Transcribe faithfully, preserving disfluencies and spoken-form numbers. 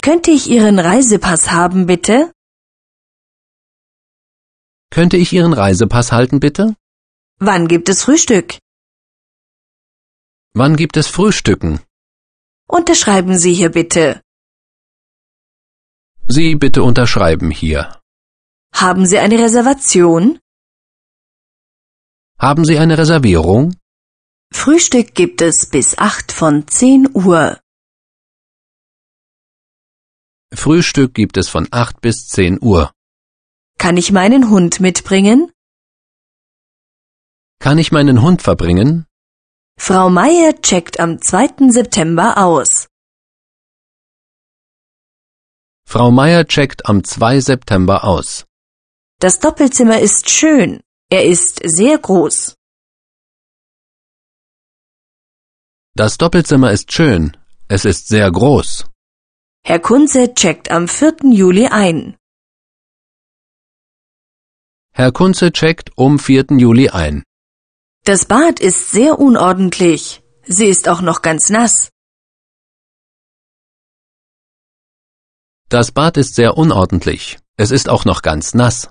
Könnte ich Ihren Reisepass haben, bitte? Könnte ich Ihren Reisepass halten, bitte? Wann gibt es Frühstück? Wann gibt es Frühstücken? Unterschreiben Sie hier bitte. Sie bitte unterschreiben hier. Haben Sie eine Reservation? Haben Sie eine Reservierung? Frühstück gibt es bis acht von zehn Uhr. Frühstück gibt es von acht bis zehn Uhr. Kann ich meinen Hund mitbringen? Kann ich meinen Hund verbringen? Frau Meier checkt am zweiten September aus. Frau Meier checkt am zweiten September aus. Das Doppelzimmer ist schön. Er ist sehr groß. Das Doppelzimmer ist schön. Es ist sehr groß. Herr Kunze checkt am vierten Juli ein. Herr Kunze checkt um vierten Juli ein. Das Bad ist sehr unordentlich. Sie ist auch noch ganz nass. Das Bad ist sehr unordentlich. Es ist auch noch ganz nass.